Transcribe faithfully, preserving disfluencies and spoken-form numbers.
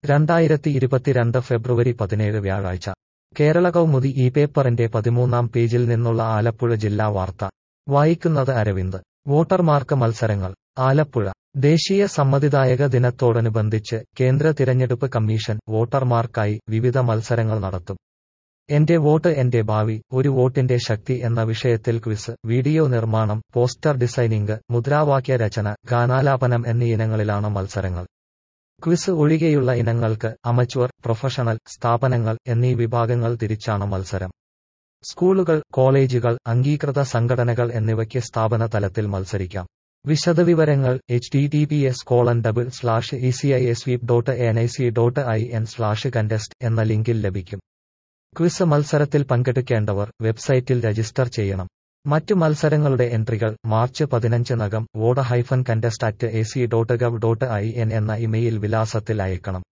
രണ്ടായിരത്തി ഇരുപത്തിരണ്ട് ഫെബ്രുവരി പതിനേഴ് വ്യാഴാഴ്ച കേരള കൗമുദി ഈ പേപ്പറിന്റെ പതിമൂന്നാം പേജിൽ നിന്നുള്ള ആലപ്പുഴ ജില്ലാ വാർത്ത വായിക്കുന്നത് അരവിന്ദ്. വോട്ടർമാർക്ക് മത്സരങ്ങൾ. ആലപ്പുഴ ദേശീയ സമ്മതിദായക ദിനത്തോടനുബന്ധിച്ച് കേന്ദ്ര തിരഞ്ഞെടുപ്പ് കമ്മീഷൻ വോട്ടർമാർക്കായി വിവിധ മത്സരങ്ങൾ നടത്തും. എന്റെ വോട്ട് എന്റെ ഭാവി, ഒരു വോട്ടിന്റെ ശക്തി എന്ന വിഷയത്തിൽ ക്വിസ്, വീഡിയോ നിർമ്മാണം, പോസ്റ്റർ ഡിസൈനിംഗ്, മുദ്രാവാക്യ രചന, ഗാനാലാപനം എന്നീ ഇനങ്ങളിലാണ് മത്സരങ്ങൾ. ക്വിസ് ഒഴികെയുള്ള ഇനങ്ങൾക്ക് അമച്വർ, പ്രൊഫഷണൽ, സ്ഥാപനങ്ങൾ എന്നീ വിഭാഗങ്ങൾ തിരിച്ചാണ് മത്സരം. സ്കൂളുകൾ, കോളേജുകൾ, അംഗീകൃത സംഘടനകൾ എന്നിവയ്ക്ക് സ്ഥാപന തലത്തിൽ മത്സരിക്കാം. വിശദവിവരങ്ങൾ H T T P S colon double slash E C I S SVEEP dot N I C dot I N slash contest എന്ന ലിങ്കിൽ ലഭിക്കും. ക്വിസ് മത്സരത്തിൽ പങ്കെടുക്കേണ്ടവർ വെബ്സൈറ്റിൽ രജിസ്റ്റർ ചെയ്യണം. മറ്റു മത്സരങ്ങളുടെ എൻട്രികൾ മാർച്ച് പതിനഞ്ചിനകം vote hyphen contest at A C dot gov dot I N എന്ന ഇമെയിൽ വിലാസത്തിൽ അയക്കണം.